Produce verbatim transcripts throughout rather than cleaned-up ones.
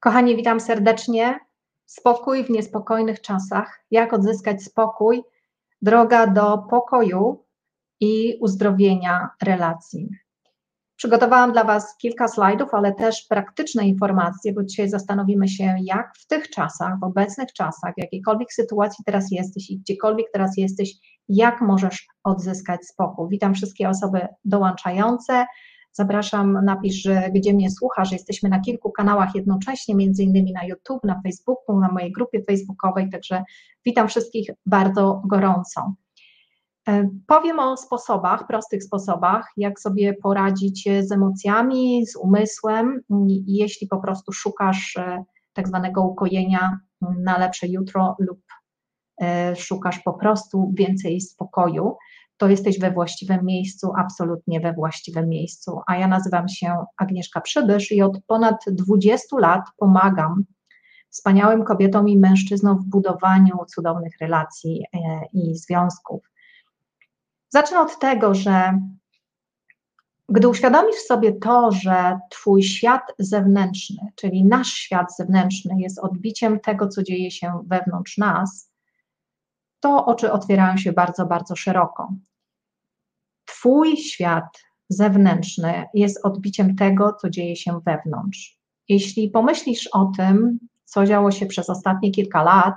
Kochani, witam serdecznie. Spokój w niespokojnych czasach. Jak odzyskać spokój? Droga do pokoju i uzdrowienia relacji. Przygotowałam dla Was kilka slajdów, ale też praktyczne informacje, bo dzisiaj zastanowimy się, jak w tych czasach, w obecnych czasach, w jakiejkolwiek sytuacji teraz jesteś i gdziekolwiek teraz jesteś, jak możesz odzyskać spokój. Witam wszystkie osoby dołączające. Zapraszam, napisz, że gdzie mnie słuchasz. Jesteśmy na kilku kanałach jednocześnie, między innymi na YouTube, na Facebooku, na mojej grupie facebookowej, także witam wszystkich bardzo gorąco. Powiem o sposobach, prostych sposobach, jak sobie poradzić z emocjami, z umysłem, jeśli po prostu szukasz tak zwanego ukojenia na lepsze jutro lub szukasz po prostu więcej spokoju, to jesteś we właściwym miejscu, absolutnie we właściwym miejscu. A ja nazywam się Agnieszka Przybysz i od ponad dwudziestu lat pomagam wspaniałym kobietom i mężczyznom w budowaniu cudownych relacji i związków. Zacznę od tego, że gdy uświadomisz sobie to, że twój świat zewnętrzny, czyli nasz świat zewnętrzny jest odbiciem tego, co dzieje się wewnątrz nas, to oczy otwierają się bardzo, bardzo szeroko. Twój świat zewnętrzny jest odbiciem tego, co dzieje się wewnątrz. Jeśli pomyślisz o tym, co działo się przez ostatnie kilka lat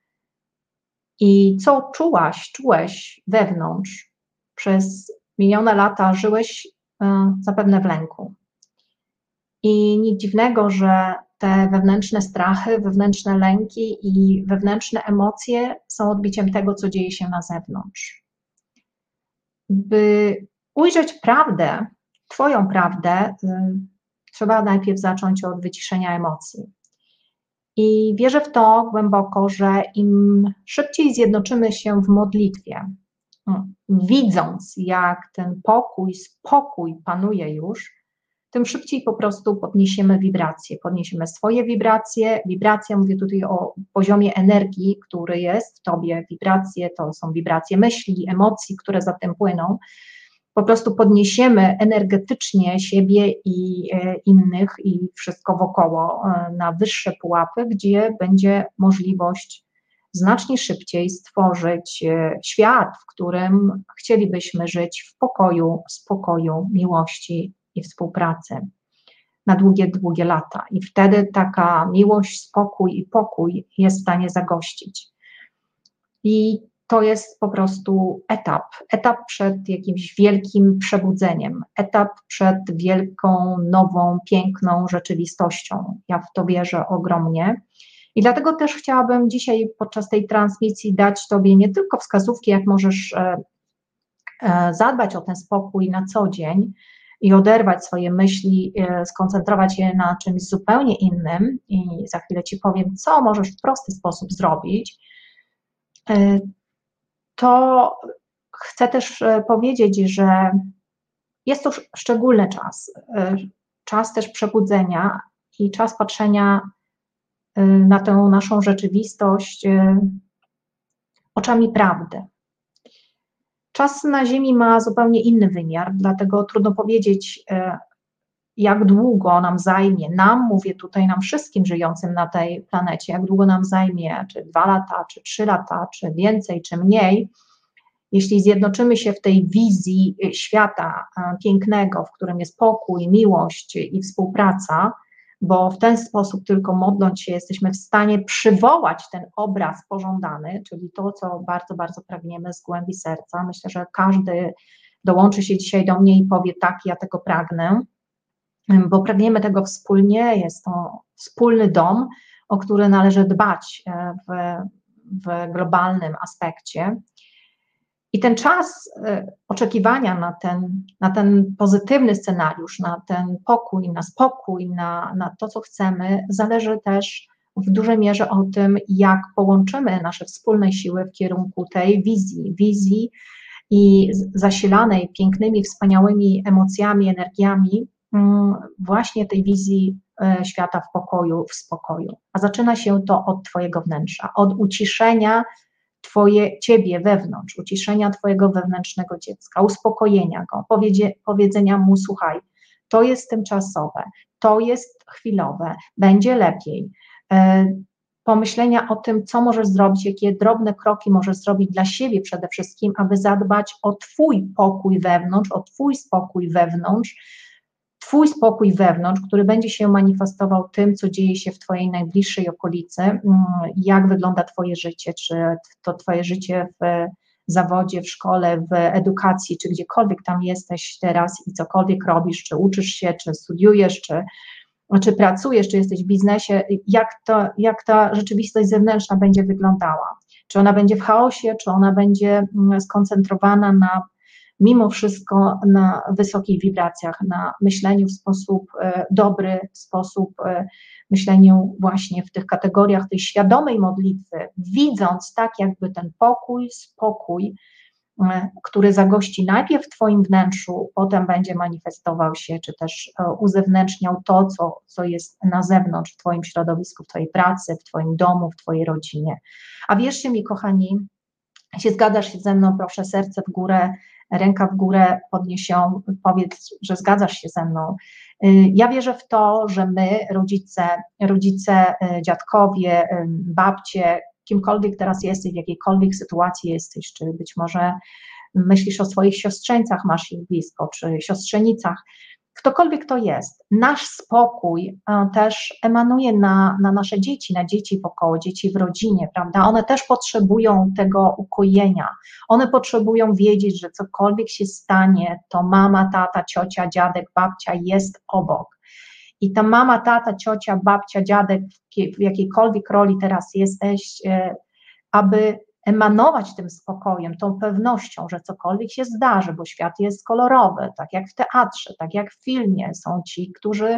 i co czułaś, czułeś wewnątrz, przez minione lata żyłeś y, zapewne w lęku. I nic dziwnego, że te wewnętrzne strachy, wewnętrzne lęki i wewnętrzne emocje są odbiciem tego, co dzieje się na zewnątrz. By ujrzeć prawdę, twoją prawdę, y, trzeba najpierw zacząć od wyciszenia emocji. I wierzę w to głęboko, że im szybciej zjednoczymy się w modlitwie, y, widząc, jak ten pokój, spokój panuje już, tym szybciej po prostu podniesiemy wibracje, podniesiemy swoje wibracje. Wibracja, mówię tutaj o poziomie energii, który jest w tobie. Wibracje to są wibracje myśli, emocji, które za tym płyną. Po prostu podniesiemy energetycznie siebie i e, innych i wszystko wokoło e, na wyższe pułapy, gdzie będzie możliwość znacznie szybciej stworzyć e, świat, w którym chcielibyśmy żyć w pokoju, spokoju, miłości i współpracy na długie, długie lata. I wtedy taka miłość, spokój i pokój jest w stanie zagościć. I to jest po prostu etap, etap przed jakimś wielkim przebudzeniem, etap przed wielką, nową, piękną rzeczywistością. Ja w to wierzę ogromnie. I dlatego też chciałabym dzisiaj podczas tej transmisji dać tobie nie tylko wskazówki, jak możesz e, e, zadbać o ten spokój na co dzień, i oderwać swoje myśli, skoncentrować je na czymś zupełnie innym i za chwilę Ci powiem, co możesz w prosty sposób zrobić, to chcę też powiedzieć, że jest to szczególny czas, czas też przebudzenia i czas patrzenia na tę naszą rzeczywistość oczami prawdy. Czas na Ziemi ma zupełnie inny wymiar, dlatego trudno powiedzieć, jak długo nam zajmie, nam, mówię tutaj nam wszystkim żyjącym na tej planecie, jak długo nam zajmie, czy dwa lata, czy trzy lata, czy więcej, czy mniej, jeśli zjednoczymy się w tej wizji świata pięknego, w którym jest pokój, miłość i współpraca, bo w ten sposób tylko modląc się jesteśmy w stanie przywołać ten obraz pożądany, czyli to, co bardzo, bardzo pragniemy z głębi serca. Myślę, że każdy dołączy się dzisiaj do mnie i powie tak, ja tego pragnę, bo pragniemy tego wspólnie, jest to wspólny dom, o który należy dbać w, w globalnym aspekcie. I ten czas oczekiwania na ten, na ten pozytywny scenariusz, na ten pokój, na spokój, na, na to, co chcemy, zależy też w dużej mierze o tym, jak połączymy nasze wspólne siły w kierunku tej wizji, wizji i zasilanej pięknymi, wspaniałymi emocjami, energiami, właśnie tej wizji świata w pokoju, w spokoju. A zaczyna się to od twojego wnętrza, od uciszenia Twoje, ciebie wewnątrz, uciszenia twojego wewnętrznego dziecka, uspokojenia go, powiedzie, powiedzenia mu, słuchaj, to jest tymczasowe, to jest chwilowe, będzie lepiej. Pomyślenia o tym, co możesz zrobić, jakie drobne kroki możesz zrobić dla siebie przede wszystkim, aby zadbać o Twój pokój wewnątrz, o Twój spokój wewnątrz, Twój spokój wewnątrz, który będzie się manifestował tym, co dzieje się w Twojej najbliższej okolicy, jak wygląda Twoje życie, czy to Twoje życie w zawodzie, w szkole, w edukacji, czy gdziekolwiek tam jesteś teraz i cokolwiek robisz, czy uczysz się, czy studiujesz, czy czy pracujesz, czy jesteś w biznesie, jak, to, jak ta rzeczywistość zewnętrzna będzie wyglądała. Czy ona będzie w chaosie, czy ona będzie skoncentrowana na, mimo wszystko, na wysokich wibracjach, na myśleniu w sposób e, dobry, w sposób e, myśleniu właśnie w tych kategoriach tej świadomej modlitwy, widząc tak jakby ten pokój, spokój, który zagości najpierw w Twoim wnętrzu, potem będzie manifestował się, czy też uzewnętrzniał to, co, co jest na zewnątrz, w Twoim środowisku, w Twojej pracy, w Twoim domu, w Twojej rodzinie. A wierzcie mi, kochani, jeśli zgadzasz się ze mną, proszę serce w górę, ręka w górę podniesią, powiedz, że zgadzasz się ze mną. Ja wierzę w to, że my, rodzice, rodzice, dziadkowie, babcie, kimkolwiek teraz jesteś, w jakiejkolwiek sytuacji jesteś, czy być może myślisz o swoich siostrzeńcach, masz ich blisko, czy siostrzenicach, ktokolwiek to jest, nasz spokój też emanuje na, na nasze dzieci, na dzieci wokoło, dzieci w rodzinie, prawda? One też potrzebują tego ukojenia, one potrzebują wiedzieć, że cokolwiek się stanie, to mama, tata, ciocia, dziadek, babcia jest obok. I ta mama, tata, ciocia, babcia, dziadek, w jakiejkolwiek roli teraz jesteś, aby emanować tym spokojem, tą pewnością, że cokolwiek się zdarzy, bo świat jest kolorowy, tak jak w teatrze, tak jak w filmie, są ci, którzy,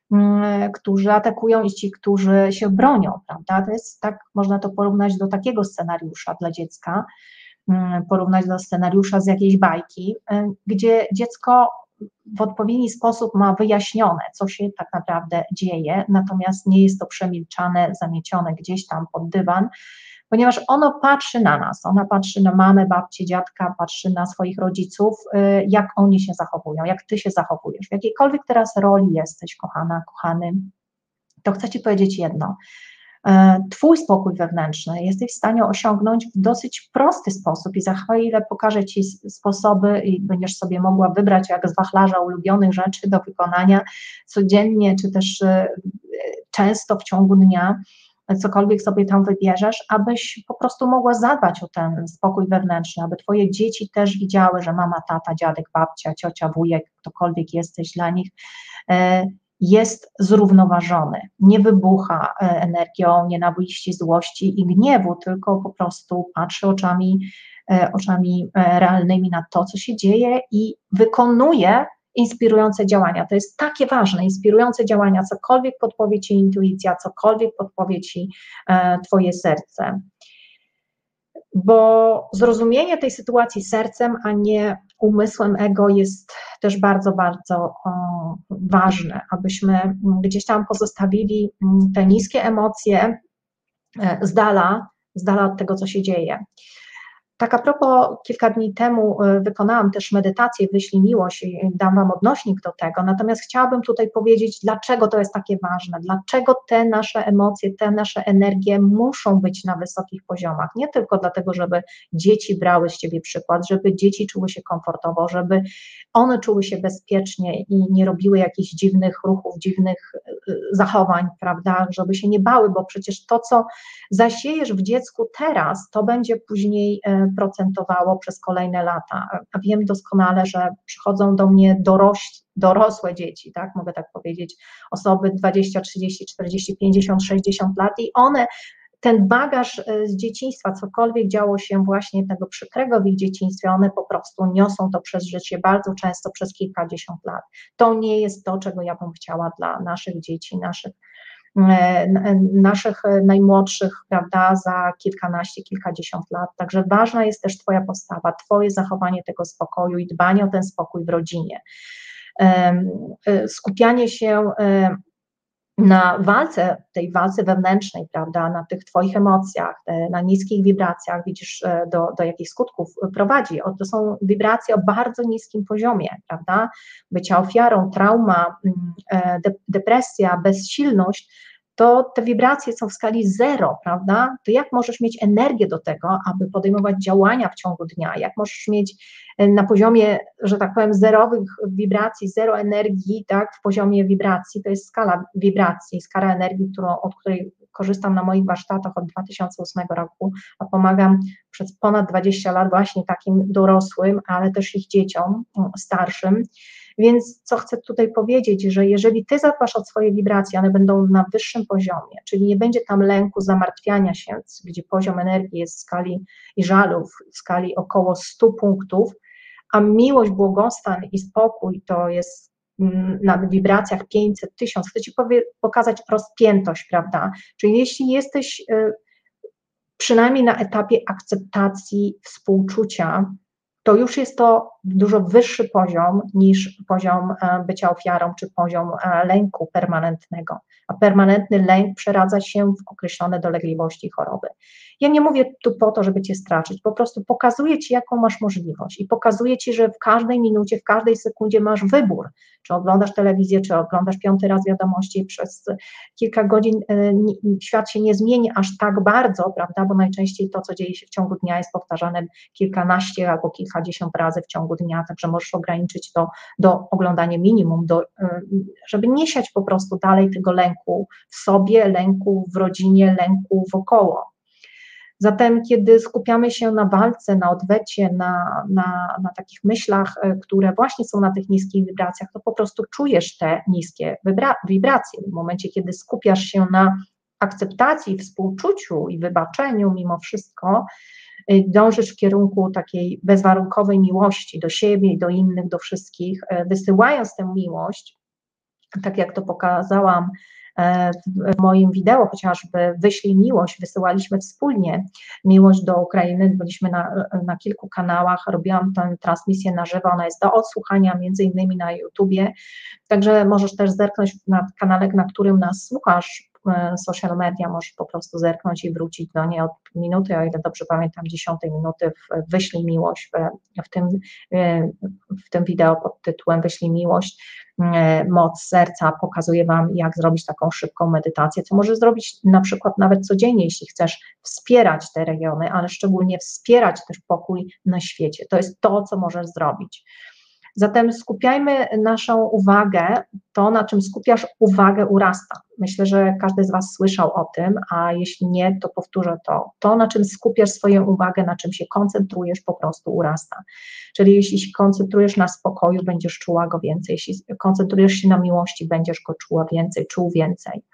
którzy atakują i ci, którzy się bronią, prawda? To jest tak, można to porównać do takiego scenariusza dla dziecka, porównać do scenariusza z jakiejś bajki, gdzie dziecko w odpowiedni sposób ma wyjaśnione, co się tak naprawdę dzieje, natomiast nie jest to przemilczane, zamiecione gdzieś tam pod dywan, ponieważ ono patrzy na nas, ona patrzy na mamę, babcię, dziadka, patrzy na swoich rodziców, jak oni się zachowują, jak ty się zachowujesz, w jakiejkolwiek teraz roli jesteś, kochana, kochany, to chcę ci powiedzieć jedno. Twój spokój wewnętrzny jesteś w stanie osiągnąć w dosyć prosty sposób i za chwilę pokażę Ci sposoby i będziesz sobie mogła wybrać jak z wachlarza ulubionych rzeczy do wykonania codziennie, czy też często w ciągu dnia, cokolwiek sobie tam wybierzesz, abyś po prostu mogła zadbać o ten spokój wewnętrzny, aby Twoje dzieci też widziały, że mama, tata, dziadek, babcia, ciocia, wujek, ktokolwiek jesteś dla nich, jest zrównoważony, nie wybucha energią nienawiści, złości i gniewu, tylko po prostu patrzy oczami, oczami realnymi na to, co się dzieje i wykonuje inspirujące działania. To jest takie ważne, inspirujące działania, cokolwiek podpowie Ci intuicja, cokolwiek podpowie Ci Twoje serce. Bo zrozumienie tej sytuacji sercem, a nie umysłem ego jest też bardzo, bardzo o, ważne, abyśmy gdzieś tam pozostawili te niskie emocje z dala, z dala od tego, co się dzieje. Tak a propos, kilka dni temu wykonałam też medytację Wyślij miłość i dam Wam odnośnik do tego, natomiast chciałabym tutaj powiedzieć, dlaczego to jest takie ważne, dlaczego te nasze emocje, te nasze energie muszą być na wysokich poziomach, nie tylko dlatego, żeby dzieci brały z Ciebie przykład, żeby dzieci czuły się komfortowo, żeby one czuły się bezpiecznie i nie robiły jakichś dziwnych ruchów, dziwnych zachowań, prawda, żeby się nie bały, bo przecież to, co zasiejesz w dziecku teraz, to będzie później procentowało przez kolejne lata. A wiem doskonale, że przychodzą do mnie doroś, dorosłe dzieci, tak, mogę tak powiedzieć, osoby dwadzieścia, trzydzieści, czterdzieści, pięćdziesiąt, sześćdziesiąt lat i one ten bagaż z dzieciństwa, cokolwiek działo się właśnie tego przykrego w ich dzieciństwie, one po prostu niosą to przez życie bardzo często przez kilkadziesiąt lat. To nie jest to, czego ja bym chciała dla naszych dzieci, naszych naszych najmłodszych, prawda, za kilkanaście, kilkadziesiąt lat. Także ważna jest też Twoja postawa, Twoje zachowanie tego spokoju i dbanie o ten spokój w rodzinie. Skupianie się na walce, tej walce wewnętrznej, prawda, na tych Twoich emocjach, te, na niskich wibracjach, widzisz, do, do jakich skutków prowadzi. O, to są wibracje o bardzo niskim poziomie, prawda, bycia ofiarą, trauma, de, depresja, bezsilność, to te wibracje są w skali zero, prawda, to jak możesz mieć energię do tego, aby podejmować działania w ciągu dnia, jak możesz mieć na poziomie, że tak powiem, zerowych wibracji, zero energii, tak, w poziomie wibracji, to jest skala wibracji, skala energii, którą, od której korzystam na moich warsztatach od dwa tysiące ósmego roku, a pomagam przez ponad dwadzieścia lat właśnie takim dorosłym, ale też ich dzieciom starszym. Więc co chcę tutaj powiedzieć, że jeżeli Ty zadbasz o swoje wibracje, one będą na wyższym poziomie, czyli nie będzie tam lęku, zamartwiania się, gdzie poziom energii jest w skali i żalów, w skali około stu punktów, a miłość, błogostan i spokój to jest na wibracjach pięćset, tysiąc. Chcę Ci powie, pokazać rozpiętość, prawda? Czyli jeśli jesteś y, przynajmniej na etapie akceptacji, współczucia, to już jest to dużo wyższy poziom niż poziom bycia ofiarą, czy poziom lęku permanentnego, a permanentny lęk przeradza się w określone dolegliwości i choroby. Ja nie mówię tu po to, żeby Cię straszyć, po prostu pokazuję Ci, jaką masz możliwość i pokazuję Ci, że w każdej minucie, w każdej sekundzie masz wybór, czy oglądasz telewizję, czy oglądasz piąty raz wiadomości, przez kilka godzin świat się nie zmieni aż tak bardzo, prawda, bo najczęściej to, co dzieje się w ciągu dnia, jest powtarzane kilkanaście albo kilkadziesiąt razy w ciągu dnia, także możesz ograniczyć to do oglądania minimum, do, żeby nie siać po prostu dalej tego lęku w sobie, lęku w rodzinie, lęku wokoło. Zatem, kiedy skupiamy się na walce, na odwecie, na, na, na takich myślach, które właśnie są na tych niskich wibracjach, to po prostu czujesz te niskie wibracje. W momencie, kiedy skupiasz się na akceptacji, współczuciu i wybaczeniu mimo wszystko, dążysz w kierunku takiej bezwarunkowej miłości do siebie i do innych, do wszystkich, wysyłając tę miłość, tak jak to pokazałam w moim wideo, chociażby Wyślij miłość, wysyłaliśmy wspólnie miłość do Ukrainy, byliśmy na, na kilku kanałach, robiłam tę transmisję na żywo, ona jest do odsłuchania między innymi na YouTubie, także możesz też zerknąć na kanale, na którym nas słuchasz, social media, możesz po prostu zerknąć i wrócić do niej od minuty, o ile dobrze pamiętam, dziesiątej minuty w Wyślij miłość, w, w, tym, w tym wideo pod tytułem Wyślij miłość, moc serca, pokazuję Wam, jak zrobić taką szybką medytację, co możesz zrobić na przykład nawet codziennie, jeśli chcesz wspierać te regiony, ale szczególnie wspierać też pokój na świecie. To jest to, co możesz zrobić. Zatem skupiajmy naszą uwagę, to na czym skupiasz uwagę urasta. Myślę, że każdy z Was słyszał o tym, a jeśli nie, to powtórzę to. To, na czym skupiasz swoją uwagę, na czym się koncentrujesz, po prostu urasta. Czyli jeśli się koncentrujesz na spokoju, będziesz czuła go więcej. Jeśli koncentrujesz się na miłości, będziesz go czuła więcej, czuł więcej.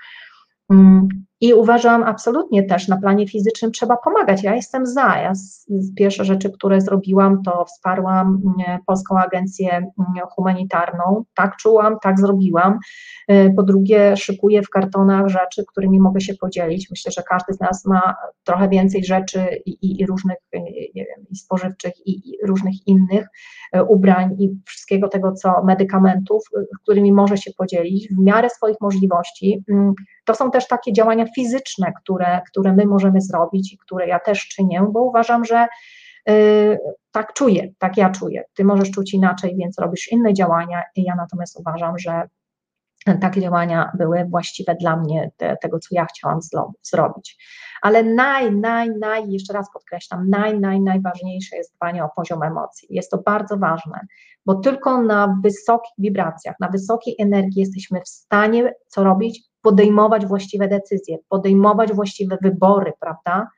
I uważam absolutnie też, na planie fizycznym trzeba pomagać, ja jestem za, ja z, z pierwsze rzeczy, które zrobiłam, to wsparłam Polską Agencję Humanitarną, tak czułam, tak zrobiłam, po drugie szykuję w kartonach rzeczy, którymi mogę się podzielić, myślę, że każdy z nas ma trochę więcej rzeczy i, i, i różnych nie wiem, i spożywczych i, i różnych innych ubrań i wszystkiego tego, co medykamentów, którymi może się podzielić w miarę swoich możliwości. To są też takie działania fizyczne, które, które my możemy zrobić i które ja też czynię, bo uważam, że y, tak czuję, tak ja czuję. Ty możesz czuć inaczej, więc robisz inne działania, ja natomiast uważam, że takie działania były właściwe dla mnie, te, tego, co ja chciałam zlo, zrobić. Ale naj, naj, naj, jeszcze raz podkreślam, naj, naj, najważniejsze jest dbanie o poziom emocji. Jest to bardzo ważne, bo tylko na wysokich wibracjach, na wysokiej energii jesteśmy w stanie co robić? Podejmować właściwe decyzje, podejmować właściwe wybory, prawda?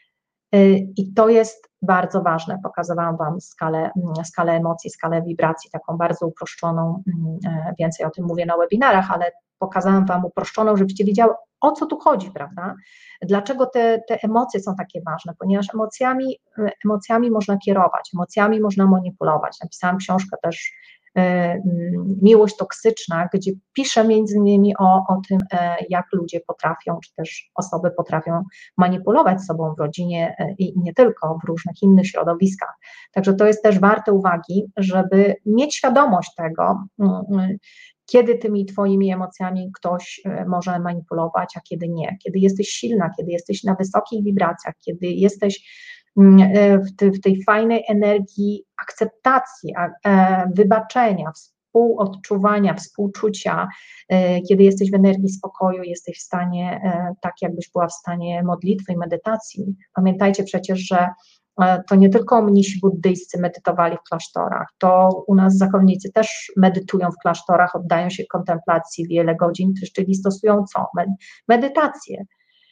I to jest bardzo ważne. Pokazywałam Wam skalę, skalę emocji, skalę wibracji, taką bardzo uproszczoną, więcej o tym mówię na webinarach, ale pokazałam Wam uproszczoną, żebyście wiedziały, o co tu chodzi, prawda? Dlaczego te, te emocje są takie ważne? Ponieważ emocjami, emocjami można kierować, emocjami można manipulować. Napisałam książkę też Miłość toksyczna, gdzie piszę między innymi o, o tym, jak ludzie potrafią, czy też osoby potrafią manipulować sobą w rodzinie i nie tylko, w różnych innych środowiskach. Także to jest też warte uwagi, żeby mieć świadomość tego, kiedy tymi twoimi emocjami ktoś może manipulować, a kiedy nie. Kiedy jesteś silna, kiedy jesteś na wysokich wibracjach, kiedy jesteś w, te, w tej fajnej energii akceptacji, wybaczenia, współodczuwania, współczucia, kiedy jesteś w energii spokoju, jesteś w stanie, tak jakbyś była w stanie modlitwy i medytacji. Pamiętajcie przecież, że to nie tylko mnisi buddyjscy medytowali w klasztorach, to u nas zakonnicy też medytują w klasztorach, oddają się kontemplacji wiele godzin, czyli stosują co? Medytację.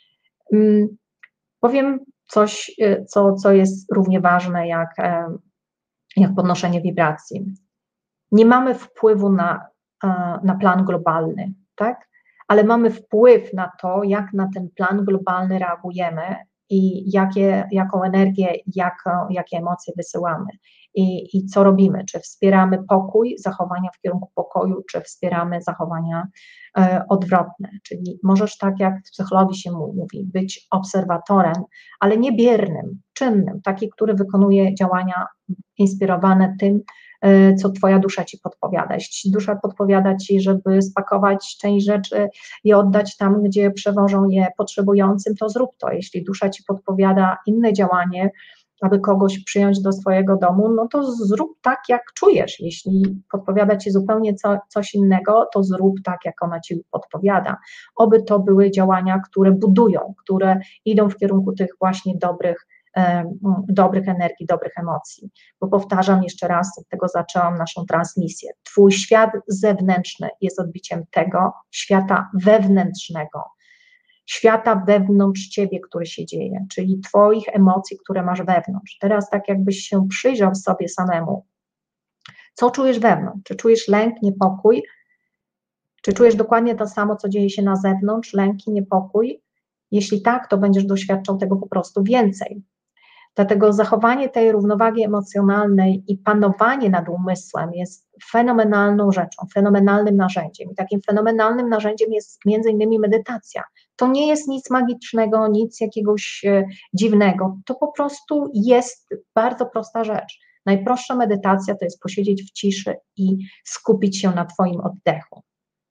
Powiem coś, co, co jest równie ważne jak, jak podnoszenie wibracji. Nie mamy wpływu na, na plan globalny, tak? Ale mamy wpływ na to, jak na ten plan globalny reagujemy i jakie, jaką energię, jaką, jakie emocje wysyłamy I, i co robimy, czy wspieramy pokój, zachowania w kierunku pokoju, czy wspieramy zachowania e, odwrotne, czyli możesz, tak jak w psychologii się mówi, być obserwatorem, ale nie biernym, czynnym, taki, który wykonuje działania inspirowane tym, e, co twoja dusza ci podpowiada. Jeśli dusza podpowiada ci, żeby spakować część rzeczy i oddać tam, gdzie przewożą je potrzebującym, to zrób to. Jeśli dusza ci podpowiada inne działanie, aby kogoś przyjąć do swojego domu, no to zrób tak, jak czujesz. Jeśli podpowiada ci zupełnie co, coś innego, to zrób tak, jak ona ci podpowiada. Oby to były działania, które budują, które idą w kierunku tych właśnie dobrych, e, dobrych energii, dobrych emocji. Bo powtarzam jeszcze raz, od tego zaczęłam naszą transmisję. Twój świat zewnętrzny jest odbiciem tego świata wewnętrznego. Świata wewnątrz ciebie, który się dzieje, czyli twoich emocji, które masz wewnątrz. Teraz tak jakbyś się przyjrzał sobie samemu, co czujesz wewnątrz, czy czujesz lęk, niepokój, czy czujesz dokładnie to samo, co dzieje się na zewnątrz, lęk i niepokój? Jeśli tak, to będziesz doświadczał tego po prostu więcej. Dlatego zachowanie tej równowagi emocjonalnej i panowanie nad umysłem jest fenomenalną rzeczą, fenomenalnym narzędziem. I takim fenomenalnym narzędziem jest między innymi medytacja. To nie jest nic magicznego, nic jakiegoś e, dziwnego, to po prostu jest bardzo prosta rzecz. Najprostsza medytacja to jest posiedzieć w ciszy i skupić się na twoim oddechu.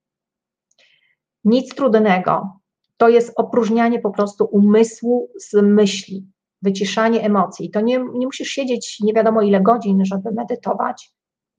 Nic trudnego, to jest opróżnianie po prostu umysłu z myśli. Wyciszanie emocji. I to nie, nie musisz siedzieć nie wiadomo ile godzin, żeby medytować.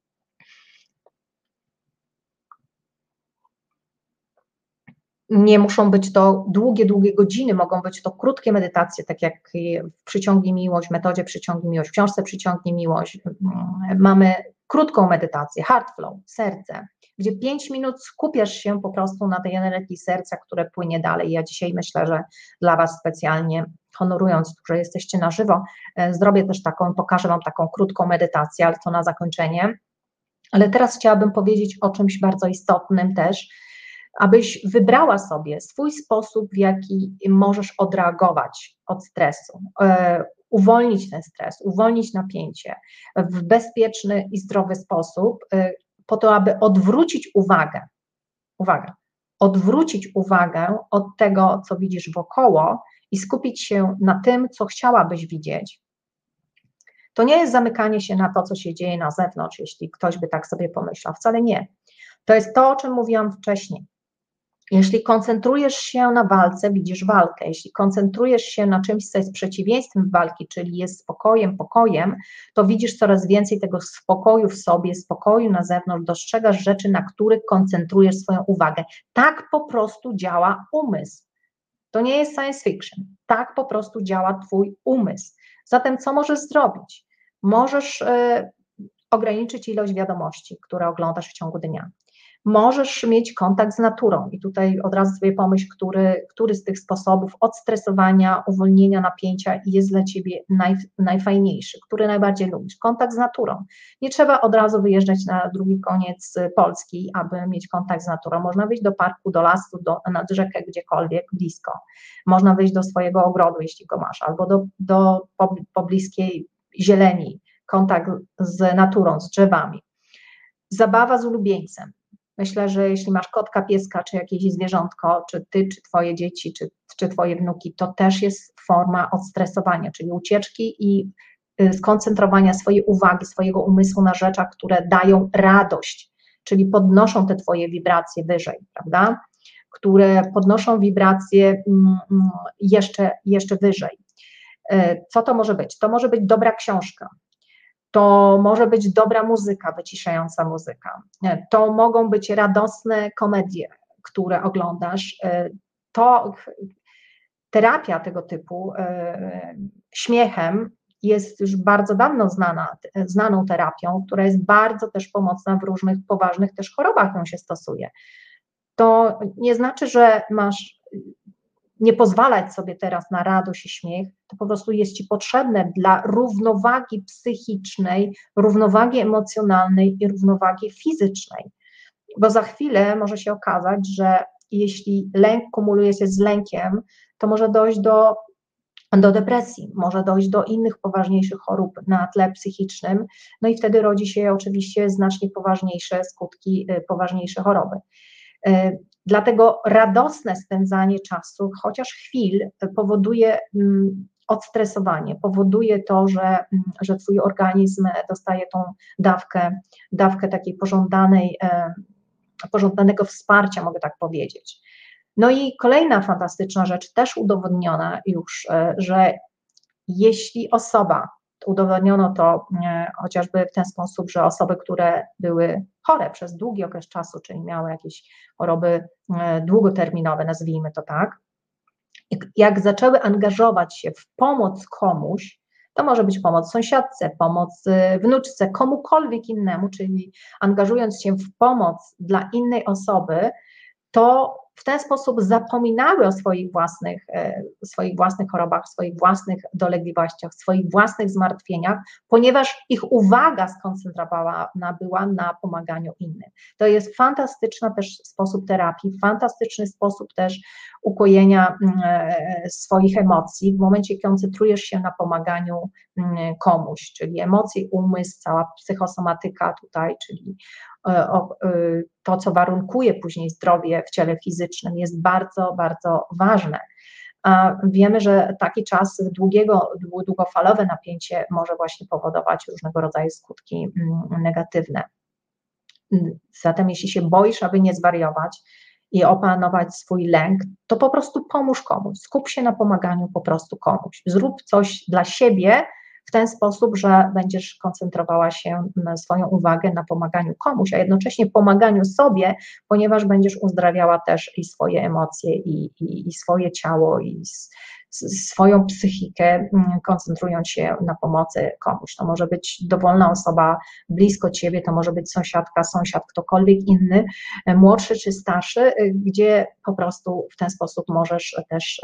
Nie muszą być to długie, długie godziny, mogą być to krótkie medytacje, tak jak w Przyciągnij Miłość, w metodzie Przyciągnij Miłość, w książce Przyciągnij Miłość. Mamy krótką medytację, heart flow, serce, gdzie pięć minut skupiasz się po prostu na tej energii serca, które płynie dalej. Ja dzisiaj myślę, że dla was specjalnie, honorując, że jesteście na żywo, zrobię też taką, pokażę wam taką krótką medytację, ale to na zakończenie. Ale teraz chciałabym powiedzieć o czymś bardzo istotnym też, abyś wybrała sobie swój sposób, w jaki możesz odreagować od stresu, e, uwolnić ten stres, uwolnić napięcie w bezpieczny i zdrowy sposób, e, po to, aby odwrócić uwagę, uwaga, odwrócić uwagę od tego, co widzisz wokoło i skupić się na tym, co chciałabyś widzieć. To nie jest zamykanie się na to, co się dzieje na zewnątrz, jeśli ktoś by tak sobie pomyślał, wcale nie. To jest to, o czym mówiłam wcześniej. Jeśli koncentrujesz się na walce, widzisz walkę. Jeśli koncentrujesz się na czymś, co jest przeciwieństwem walki, czyli jest spokojem, pokojem, to widzisz coraz więcej tego spokoju w sobie, spokoju na zewnątrz, dostrzegasz rzeczy, na których koncentrujesz swoją uwagę. Tak po prostu działa umysł. To nie jest science fiction. Tak po prostu działa twój umysł. Zatem co możesz zrobić? Możesz y, ograniczyć ilość wiadomości, które oglądasz w ciągu dnia. Możesz mieć kontakt z naturą i tutaj od razu sobie pomyśl, który, który z tych sposobów odstresowania, uwolnienia napięcia jest dla ciebie naj, najfajniejszy, który najbardziej lubisz. Kontakt z naturą. Nie trzeba od razu wyjeżdżać na drugi koniec Polski, aby mieć kontakt z naturą. Można wyjść do parku, do lasu, do, nad rzekę, gdziekolwiek, blisko. Można wyjść do swojego ogrodu, jeśli go masz, albo do, do pobliskiej zieleni, kontakt z naturą, z drzewami. Zabawa z ulubieńcem. Myślę, że jeśli masz kotka, pieska, czy jakieś zwierzątko, czy ty, czy twoje dzieci, czy, czy twoje wnuki, to też jest forma odstresowania, czyli ucieczki i skoncentrowania swojej uwagi, swojego umysłu na rzeczach, które dają radość. czyli podnoszą te twoje wibracje wyżej, prawda? Które podnoszą wibracje jeszcze, jeszcze wyżej. Co to może być? To może być dobra książka, to może być dobra muzyka, wyciszająca muzyka, to mogą być radosne komedie, które oglądasz, to terapia tego typu śmiechem jest już bardzo dawno znana, znaną terapią, która jest bardzo też pomocna w różnych poważnych też chorobach, ją się stosuje. To nie znaczy, że masz nie pozwalać sobie teraz na radość i śmiech, to po prostu jest ci potrzebne dla równowagi psychicznej, równowagi emocjonalnej i równowagi fizycznej, bo za chwilę może się okazać, że jeśli lęk kumuluje się z lękiem, to może dojść do, do depresji, może dojść do innych poważniejszych chorób na tle psychicznym, no i wtedy rodzi się oczywiście znacznie poważniejsze skutki, poważniejsze choroby. Dlatego radosne spędzanie czasu, chociaż chwil, powoduje odstresowanie, powoduje to, że, że twój organizm dostaje tą dawkę, dawkę takiej pożądanej, pożądanego wsparcia, mogę tak powiedzieć. No i kolejna fantastyczna rzecz, też udowodniona już, że jeśli osoba, udowodniono to chociażby w ten sposób, że osoby, które były chore przez długi okres czasu, czyli miały jakieś choroby długoterminowe, nazwijmy to tak, jak zaczęły angażować się w pomoc komuś, to może być pomoc sąsiadce, pomoc wnuczce, komukolwiek innemu, czyli angażując się w pomoc dla innej osoby, to w ten sposób zapominały o swoich własnych, swoich własnych chorobach, swoich własnych dolegliwościach, swoich własnych zmartwieniach, ponieważ ich uwaga skoncentrowana była na pomaganiu innym. To jest fantastyczny też sposób terapii, fantastyczny sposób też ukojenia swoich emocji, w momencie, kiedy koncentrujesz się na pomaganiu komuś, czyli emocje, umysł, cała psychosomatyka tutaj, czyli to, co warunkuje później zdrowie w ciele fizycznym, jest bardzo, bardzo ważne. A wiemy, że taki czas, długiego, długofalowe napięcie może właśnie powodować różnego rodzaju skutki negatywne. Zatem jeśli się boisz, aby nie zwariować i opanować swój lęk, to po prostu pomóż komuś, skup się na pomaganiu po prostu komuś, zrób coś dla siebie, w ten sposób, że będziesz koncentrowała się na swoją uwagę na pomaganiu komuś, a jednocześnie pomaganiu sobie, ponieważ będziesz uzdrawiała też i swoje emocje, i, i, i swoje ciało, i s, s, swoją psychikę, koncentrując się na pomocy komuś. To może być dowolna osoba blisko ciebie, to może być sąsiadka, sąsiad, ktokolwiek inny, młodszy czy starszy, gdzie po prostu w ten sposób możesz też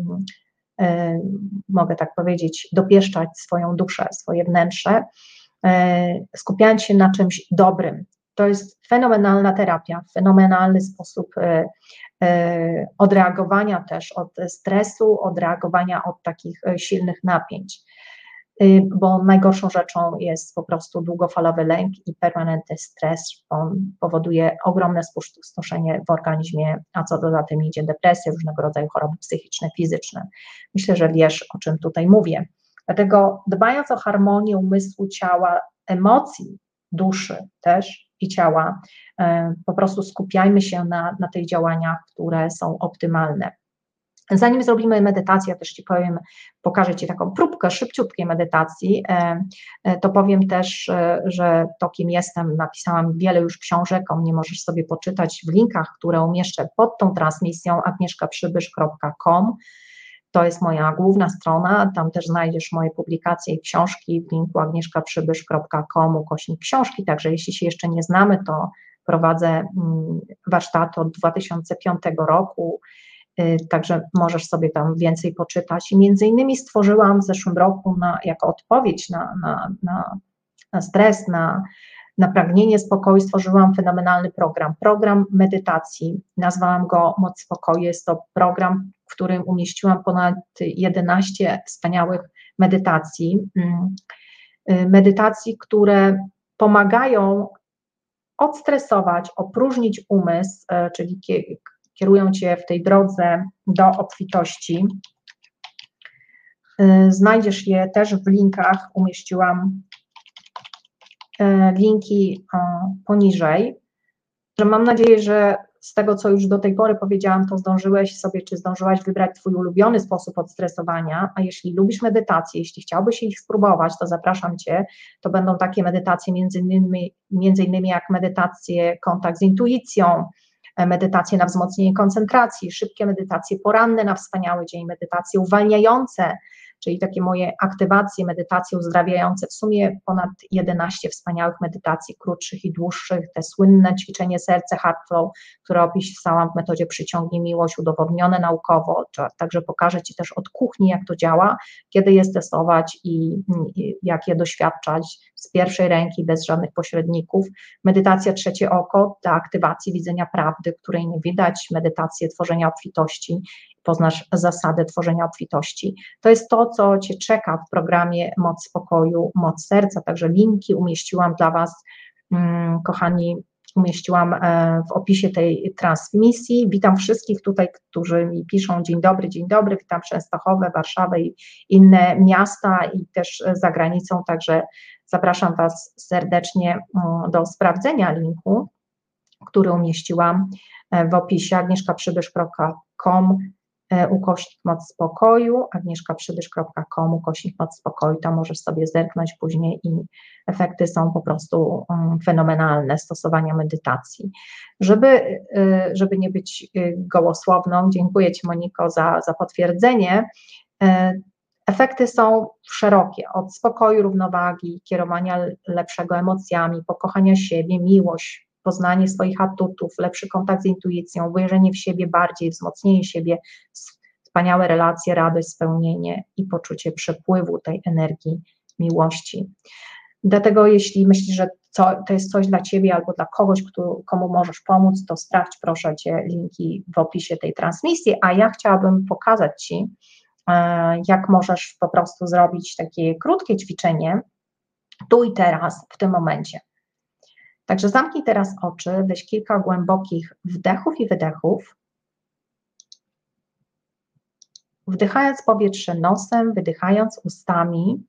mogę tak powiedzieć, dopieszczać swoją duszę, swoje wnętrze, skupiając się na czymś dobrym. To jest fenomenalna terapia, fenomenalny sposób odreagowania też od stresu, odreagowania od takich silnych napięć, bo najgorszą rzeczą jest po prostu długofalowy lęk i permanentny stres. On powoduje ogromne spustoszenie w organizmie, a co za tym idzie depresję, różnego rodzaju choroby psychiczne, fizyczne. Myślę, że wiesz, o czym tutaj mówię. Dlatego dbając o harmonię umysłu, ciała, emocji, duszy też i ciała, po prostu skupiajmy się na, na tych działaniach, które są optymalne. Zanim zrobimy medytację, ja też Ci powiem, pokażę Ci taką próbkę szybciutkiej medytacji, to powiem też, że to, kim jestem, napisałam wiele już książek, o mnie możesz sobie poczytać w linkach, które umieszczę pod tą transmisją, agnieszka przybysz kropka com. To jest moja główna strona, tam też znajdziesz moje publikacje i książki w linku agnieszka przybysz kropka com ukośnik książki, także jeśli się jeszcze nie znamy, to prowadzę warsztaty od dwa tysiące piątego roku, także możesz sobie tam więcej poczytać. I między innymi stworzyłam w zeszłym roku na, jako odpowiedź na, na, na, na stres, na, na pragnienie spokoju, stworzyłam fenomenalny program, program medytacji, nazwałam go Moc Spokoju. Jest to program, w którym umieściłam ponad jedenaście wspaniałych medytacji, medytacji, które pomagają odstresować, opróżnić umysł, czyli kierują Cię w tej drodze do obfitości. Znajdziesz je też w linkach, umieściłam linki poniżej. Mam nadzieję, że z tego, co już do tej pory powiedziałam, to zdążyłeś sobie, czy zdążyłaś wybrać Twój ulubiony sposób odstresowania, a jeśli lubisz medytację, jeśli chciałbyś ich spróbować, to zapraszam Cię, to będą takie medytacje między innymi, między innymi jak medytacje kontakt z intuicją, medytacje na wzmocnienie koncentracji, szybkie medytacje poranne na wspaniały dzień, medytacje uwalniające, czyli takie moje aktywacje, medytacje uzdrawiające, w sumie ponad jedenaście wspaniałych medytacji, krótszych i dłuższych, te słynne ćwiczenie serce Heart Flow, które opisałam w metodzie Przyciągnij Miłość, udowodnione naukowo, także pokażę Ci też od kuchni, jak to działa, kiedy je stosować i, i jak je doświadczać z pierwszej ręki, bez żadnych pośredników. Medytacja Trzecie Oko dla aktywacji widzenia prawdy, której nie widać, medytacje tworzenia obfitości, poznasz zasadę tworzenia obfitości. To jest to, co Cię czeka w programie Moc Spokoju, Moc Serca, także linki umieściłam dla Was, hmm, kochani, umieściłam w opisie tej transmisji. Witam wszystkich tutaj, którzy mi piszą dzień dobry, dzień dobry, witam Częstochowę, Warszawę i inne miasta i też za granicą, także zapraszam Was serdecznie do sprawdzenia linku, który umieściłam w opisie agnieszka przybysz kropka com ukośnik moc spokoju, agnieszka przybysz kropka com ukośnik moc spokoju, tam możesz sobie zerknąć później i efekty są po prostu um, fenomenalne stosowania medytacji. Żeby, żeby nie być gołosłowną, dziękuję Ci Moniko za, za potwierdzenie, efekty są szerokie, od spokoju, równowagi, kierowania lepszego emocjami, pokochania siebie, miłość, poznanie swoich atutów, lepszy kontakt z intuicją, wejrzenie w siebie bardziej, wzmocnienie siebie, wspaniałe relacje, radość, spełnienie i poczucie przepływu tej energii miłości. Dlatego jeśli myślisz, że to, to jest coś dla Ciebie albo dla kogoś, kto, komu możesz pomóc, to sprawdź proszę Cię linki w opisie tej transmisji, a ja chciałabym pokazać Ci, jak możesz po prostu zrobić takie krótkie ćwiczenie tu i teraz, w tym momencie. Także zamknij teraz oczy, weź kilka głębokich wdechów i wydechów. Wdychając powietrze nosem, wydychając ustami.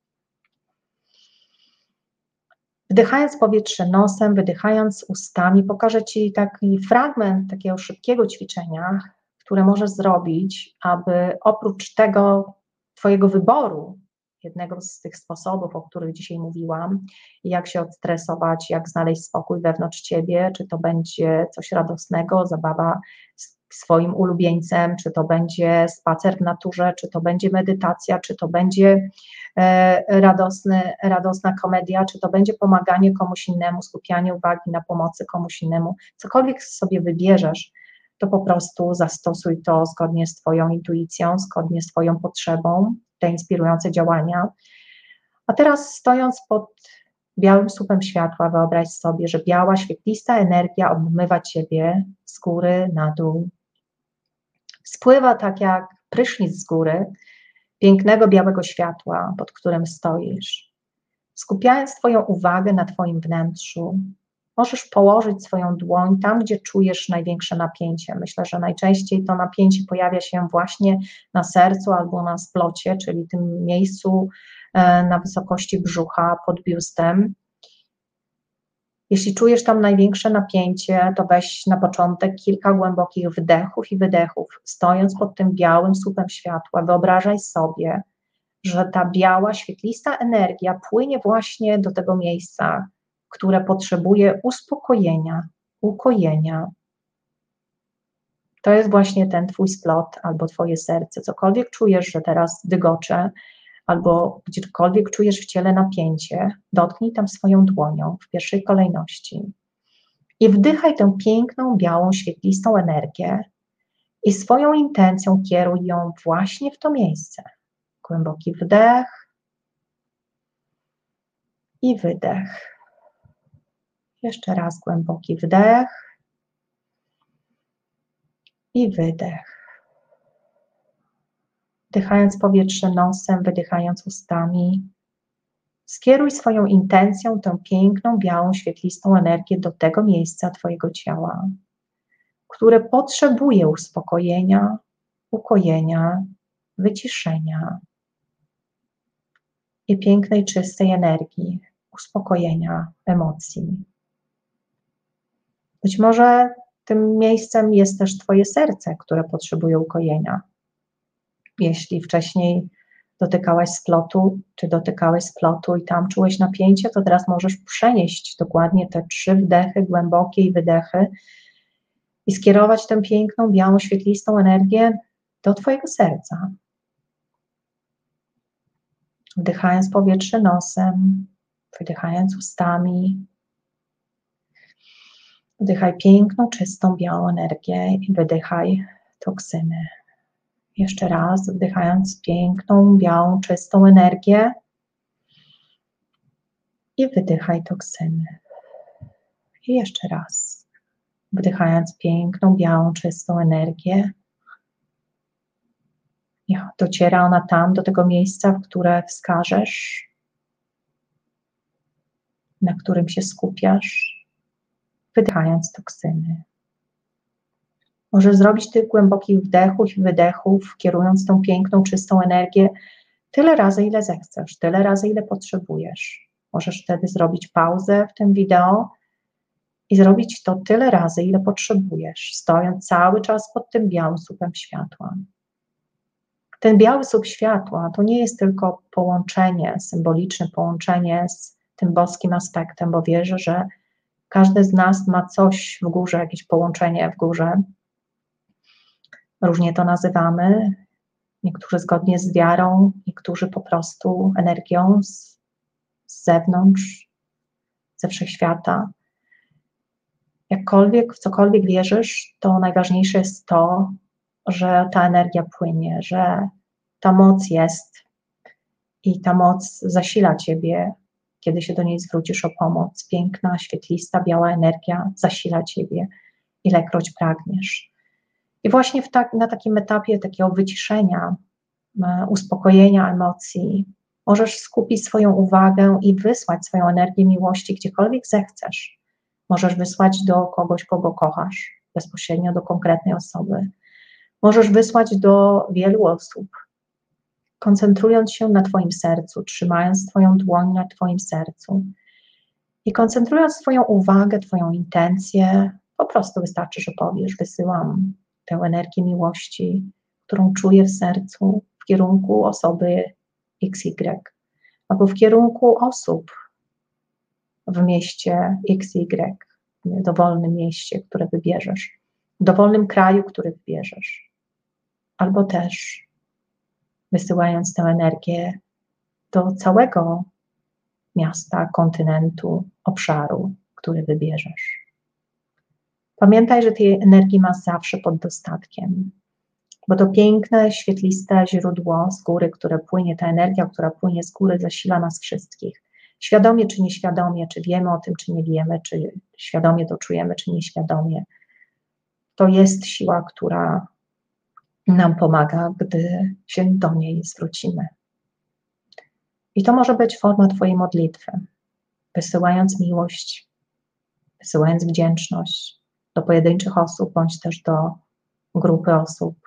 Wdychając powietrze nosem, wydychając ustami, pokażę Ci taki fragment takiego szybkiego ćwiczenia, które możesz zrobić, aby oprócz tego Twojego wyboru, jednego z tych sposobów, o których dzisiaj mówiłam, jak się odstresować, jak znaleźć spokój wewnątrz Ciebie, czy to będzie coś radosnego, zabawa z swoim ulubieńcem, czy to będzie spacer w naturze, czy to będzie medytacja, czy to będzie e, radosny, radosna komedia, czy to będzie pomaganie komuś innemu, skupianie uwagi na pomocy komuś innemu, cokolwiek sobie wybierzesz, to po prostu zastosuj to zgodnie z Twoją intuicją, zgodnie z Twoją potrzebą, te inspirujące działania. A teraz stojąc pod białym słupem światła, wyobraź sobie, że biała, świetlista energia obmywa Ciebie z góry na dół. Spływa tak jak prysznic z góry, pięknego białego światła, pod którym stoisz. Skupiając Twoją uwagę na Twoim wnętrzu, możesz położyć swoją dłoń tam, gdzie czujesz największe napięcie. Myślę, że najczęściej to napięcie pojawia się właśnie na sercu albo na splocie, czyli tym miejscu na wysokości brzucha, pod biustem. Jeśli czujesz tam największe napięcie, to weź na początek kilka głębokich wdechów i wydechów. Stojąc pod tym białym słupem światła, wyobrażaj sobie, że ta biała, świetlista energia płynie właśnie do tego miejsca, które potrzebuje uspokojenia, ukojenia. To jest właśnie ten Twój splot albo Twoje serce. Cokolwiek czujesz, że teraz dygocze, albo gdziekolwiek czujesz w ciele napięcie, dotknij tam swoją dłonią w pierwszej kolejności i wdychaj tę piękną, białą, świetlistą energię i swoją intencją kieruj ją właśnie w to miejsce. Głęboki wdech i wydech. Jeszcze raz głęboki wdech i wydech. Wdychając powietrze nosem, wydychając ustami, skieruj swoją intencją tę piękną, białą, świetlistą energię do tego miejsca Twojego ciała, które potrzebuje uspokojenia, ukojenia, wyciszenia i pięknej, czystej energii, uspokojenia emocji. Być może tym miejscem jest też Twoje serce, które potrzebuje ukojenia. Jeśli wcześniej dotykałaś splotu, czy dotykałeś splotu i tam czułeś napięcie, to teraz możesz przenieść dokładnie te trzy wdechy, głębokie i wydechy i skierować tę piękną, białą, świetlistą energię do Twojego serca. Wdychając powietrze nosem, wydychając ustami. Wdychaj piękną, czystą, białą energię i wydychaj toksyny. Jeszcze raz, wdychając piękną, białą, czystą energię i wydychaj toksyny. I jeszcze raz, wdychając piękną, białą, czystą energię. Niech dociera ona tam, do tego miejsca, w które wskażesz, na którym się skupiasz, wydychając toksyny. Możesz zrobić tych głębokich wdechów i wydechów, kierując tą piękną, czystą energię tyle razy, ile zechcesz, tyle razy, ile potrzebujesz. Możesz wtedy zrobić pauzę w tym wideo i zrobić to tyle razy, ile potrzebujesz, stojąc cały czas pod tym białym słupem światła. Ten biały słup światła to nie jest tylko połączenie, symboliczne połączenie z tym boskim aspektem, bo wierzę, że każdy z nas ma coś w górze, jakieś połączenie w górze. Różnie to nazywamy, niektórzy zgodnie z wiarą, niektórzy po prostu energią z, z zewnątrz, ze wszechświata. Jakkolwiek, w cokolwiek wierzysz, to najważniejsze jest to, że ta energia płynie, że ta moc jest i ta moc zasila Ciebie, kiedy się do niej zwrócisz o pomoc. Piękna, świetlista, biała energia zasila Ciebie, ilekroć pragniesz. I właśnie w tak, na takim etapie takiego wyciszenia, uspokojenia emocji, możesz skupić swoją uwagę i wysłać swoją energię miłości gdziekolwiek zechcesz. Możesz wysłać do kogoś, kogo kochasz, bezpośrednio do konkretnej osoby. Możesz wysłać do wielu osób, koncentrując się na Twoim sercu, trzymając Twoją dłoń na Twoim sercu i koncentrując Twoją uwagę, Twoją intencję, po prostu wystarczy, że powiesz, wysyłam tę energię miłości, którą czuję w sercu, w kierunku osoby X Y, albo w kierunku osób w mieście X Y, w dowolnym mieście, które wybierzesz, w dowolnym kraju, który wybierzesz, albo też wysyłając tę energię do całego miasta, kontynentu, obszaru, który wybierzesz. Pamiętaj, że tej energii masz zawsze pod dostatkiem, bo to piękne, świetliste źródło z góry, które płynie, ta energia, która płynie z góry, zasila nas wszystkich. Świadomie czy nieświadomie, czy wiemy o tym, czy nie wiemy, czy świadomie to czujemy, czy nieświadomie. To jest siła, która nam pomaga, gdy się do niej zwrócimy. I to może być forma Twojej modlitwy, wysyłając miłość, wysyłając wdzięczność do pojedynczych osób, bądź też do grupy osób,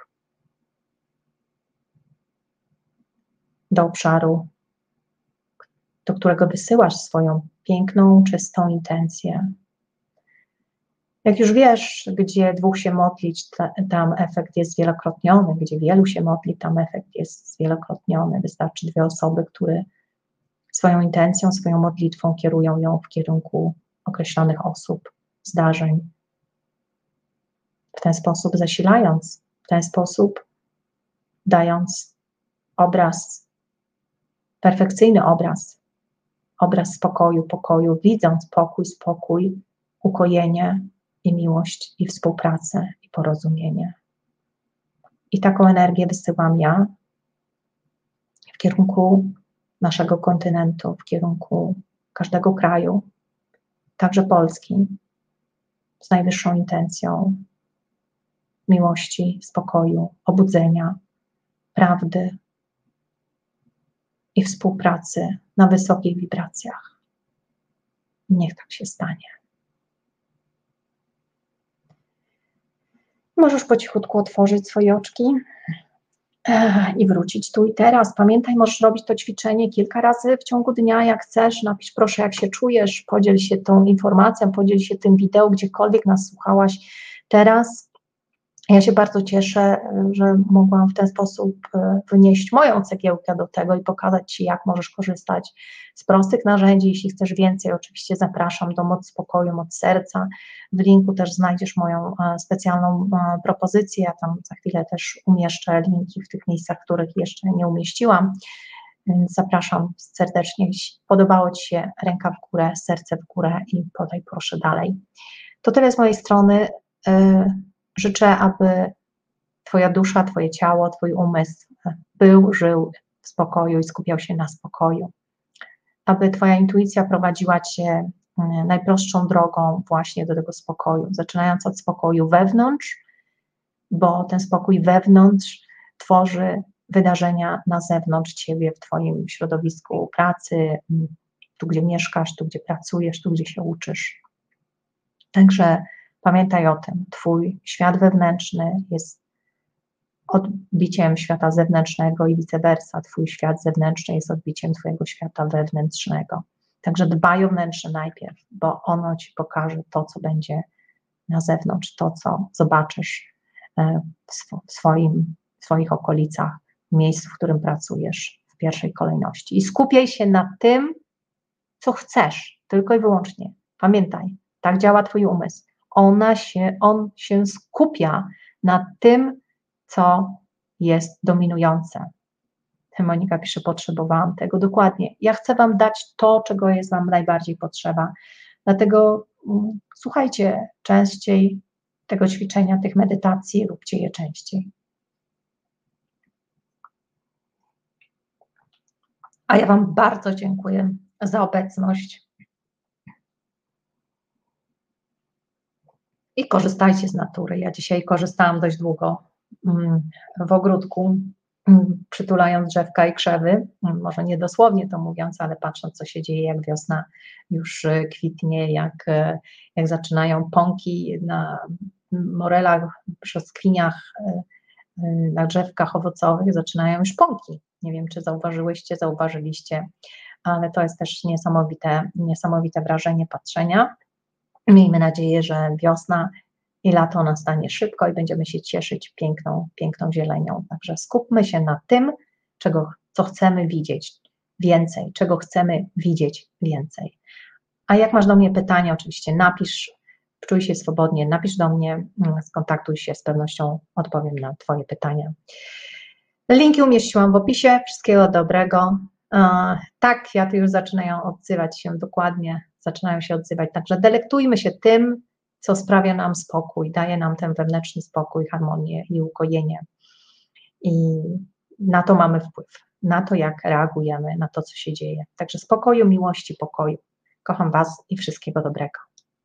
do obszaru, do którego wysyłasz swoją piękną, czystą intencję. Jak już wiesz, gdzie dwóch się modlić, tam efekt jest zwielokrotniony, gdzie wielu się modli, tam efekt jest zwielokrotniony. Wystarczy dwie osoby, które swoją intencją, swoją modlitwą kierują ją w kierunku określonych osób, zdarzeń. W ten sposób zasilając, w ten sposób dając obraz, perfekcyjny obraz, obraz spokoju, pokoju, widząc pokój, spokój, ukojenie i miłość, i współpracę, i porozumienie. I taką energię wysyłam ja w kierunku naszego kontynentu, w kierunku każdego kraju, także Polski, z najwyższą intencją miłości, spokoju, obudzenia, prawdy i współpracy na wysokich wibracjach. Niech tak się stanie. Możesz po cichutku otworzyć swoje oczki. i wrócić tu i teraz. Pamiętaj, możesz robić to ćwiczenie kilka razy w ciągu dnia, jak chcesz. Napisz proszę, jak się czujesz, podziel się tą informacją, podziel się tym wideo, gdziekolwiek nas słuchałaś teraz. Ja się bardzo cieszę, że mogłam w ten sposób wynieść moją cegiełkę do tego i pokazać Ci, jak możesz korzystać z prostych narzędzi. Jeśli chcesz więcej, oczywiście zapraszam do Moc Spokoju, Moc Serca. W linku też znajdziesz moją specjalną propozycję. Ja tam za chwilę też umieszczę linki w tych miejscach, których jeszcze nie umieściłam. Więc zapraszam serdecznie. Jeśli podobało Ci się, ręka w górę, serce w górę i podaj proszę dalej. To tyle z mojej strony. Życzę, aby Twoja dusza, Twoje ciało, Twój umysł był, żył w spokoju i skupiał się na spokoju. Aby Twoja intuicja prowadziła Cię najprostszą drogą właśnie do tego spokoju, zaczynając od spokoju wewnątrz, bo ten spokój wewnątrz tworzy wydarzenia na zewnątrz Ciebie, w Twoim środowisku pracy, tu gdzie mieszkasz, tu gdzie pracujesz, tu gdzie się uczysz. Także pamiętaj o tym, Twój świat wewnętrzny jest odbiciem świata zewnętrznego i vice versa. Twój świat zewnętrzny jest odbiciem Twojego świata wewnętrznego. Także dbaj o wnętrze najpierw, bo ono Ci pokaże to, co będzie na zewnątrz, to, co zobaczysz w, sw w, swoim, w swoich okolicach, w miejscu, w którym pracujesz w pierwszej kolejności. I skupiaj się na tym, co chcesz, tylko i wyłącznie. Pamiętaj, tak działa Twój umysł. Ona się, on się skupia na tym, co jest dominujące. Monika pisze, potrzebowałam tego. Dokładnie. Ja chcę Wam dać to, czego jest Wam najbardziej potrzeba. Dlatego um, słuchajcie częściej tego ćwiczenia, tych medytacji, róbcie je częściej. A ja Wam bardzo dziękuję za obecność. I korzystajcie z natury. Ja dzisiaj korzystałam dość długo w ogródku, przytulając drzewka i krzewy, może nie dosłownie to mówiąc, ale patrząc, co się dzieje, jak wiosna już kwitnie, jak, jak zaczynają pąki na morelach, brzoskwiniach, na drzewkach owocowych zaczynają już pąki. Nie wiem, czy zauważyłyście, zauważyliście, ale to jest też niesamowite, niesamowite wrażenie patrzenia. Miejmy nadzieję, że wiosna i lato nastanie szybko i będziemy się cieszyć piękną, piękną zielenią. Także skupmy się na tym, czego, co chcemy widzieć więcej, czego chcemy widzieć więcej. A jak masz do mnie pytania, oczywiście napisz, czuj się swobodnie, napisz do mnie, skontaktuj się, z pewnością odpowiem na Twoje pytania. Linki umieściłam w opisie, wszystkiego dobrego. Tak, kwiaty już zaczynają odzywać się dokładnie, zaczynają się odzywać, także delektujmy się tym, co sprawia nam spokój, daje nam ten wewnętrzny spokój, harmonię i ukojenie. I na to mamy wpływ, na to, jak reagujemy, na to, co się dzieje. Także spokoju, miłości, pokoju. Kocham Was i wszystkiego dobrego.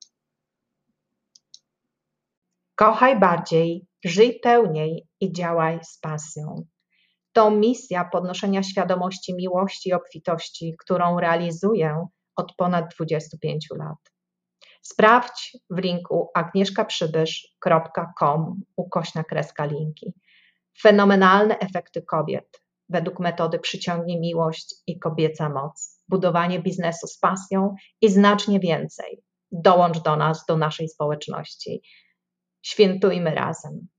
Kochaj bardziej, żyj pełniej i działaj z pasją. To misja podnoszenia świadomości miłości i obfitości, którą realizuję od ponad dwudziestu pięciu lat. Sprawdź w linku agnieszkaprzybysz kropka com ukośna kreska linki. Fenomenalne efekty kobiet według metody Przyciągnij Miłość i Kobieca Moc. Budowanie biznesu z pasją i znacznie więcej. Dołącz do nas, do naszej społeczności. Świętujmy razem.